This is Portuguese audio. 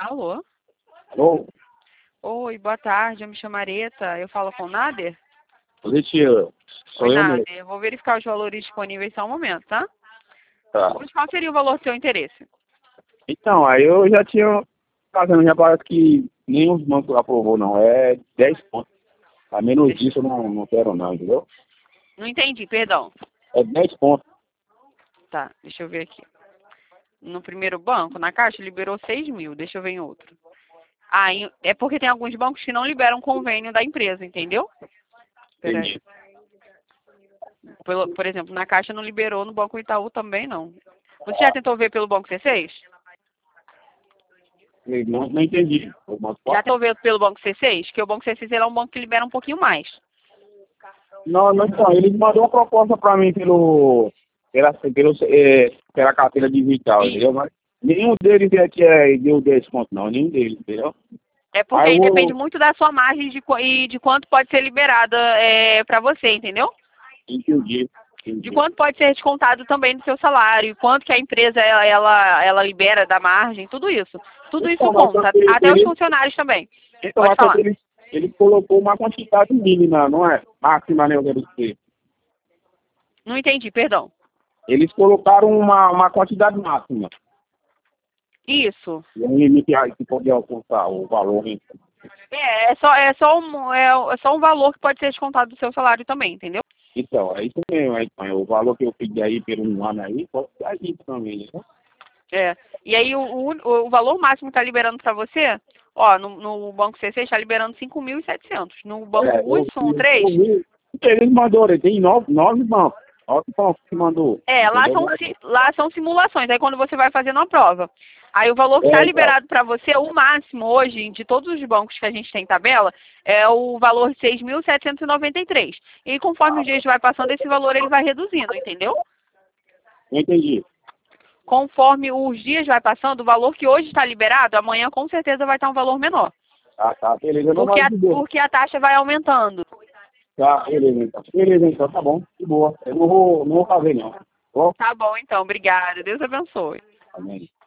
Alô? Alô? Oi, boa tarde, eu me chamo Areta. Eu falo com o Nader? Positivo. Sou Oi, eu mesmo. Nader. Vou verificar os valores disponíveis só um momento, tá? Tá. Hoje, qual seria o valor do seu interesse? Então, aí eu já tinha fazendo, já parece que nenhum dos bancos aprovou, não. É 10 pontos. A menos disso eu não quero não, entendeu? Não entendi, perdão. É 10 pontos. Tá, deixa eu ver aqui. No primeiro banco, na Caixa, liberou 6 mil. Deixa eu ver em outro. É porque tem alguns bancos que não liberam convênio da empresa, entendeu? Peraí. Entendi. Por exemplo, na Caixa não liberou, no Banco Itaú também não. Você já tentou ver pelo Banco C6? Não entendi. O banco Já pode? tentou ver pelo Banco C6? Que o Banco C6 ele é um banco que libera um pouquinho mais. Não, então, ele mandou uma proposta pra mim pela carteira digital, Isso. entendeu? Mas nenhum deles deu 10 pontos, não. Nenhum deles, entendeu? É porque Aí eu aí depende vou... muito da sua margem e de quanto pode ser liberada para você, entendeu? Entendi. De Entendi. quanto pode ser descontado também do seu salário, quanto que a empresa ela libera da margem, tudo isso. Tudo isso Então, mas só conta, que até os funcionários também. então, Pode mas só que falar. ele colocou uma quantidade mínima, não é? Máxima, né, eu quero dizer. Não entendi, perdão. Eles colocaram uma quantidade máxima. Isso. E um limite aí que podia alcançar o valor. Hein? É só um valor que pode ser descontado do seu salário também, entendeu? Então, é isso mesmo. Então, o valor que eu pedi aí por um ano aí, pode ser isso também, né? É. E aí o valor máximo que está liberando para você, ó, no Banco CC está liberando 5.700. No Banco Eu Bus são 3. vi. Eles mandaram, tem nove bancos. 9 bancos que mandou. Entendeu? Lá são simulações, aí quando você vai fazendo a prova. Aí o valor que está Então. liberado para você, o máximo hoje, de todos os bancos que a gente tem em tabela, é o valor de 6.793. E conforme os dias vai passando, esse valor ele vai reduzindo, entendeu? Não entendi. Conforme os dias vai passando, o valor que hoje está liberado, amanhã com certeza vai estar um valor menor. Tá, beleza. Não mais de boa. Porque a taxa vai aumentando. Tá, beleza então. Beleza então, tá bom. De boa. Eu não vou fazer não. Bom? Tá bom, então. Obrigada. Deus abençoe. Amém.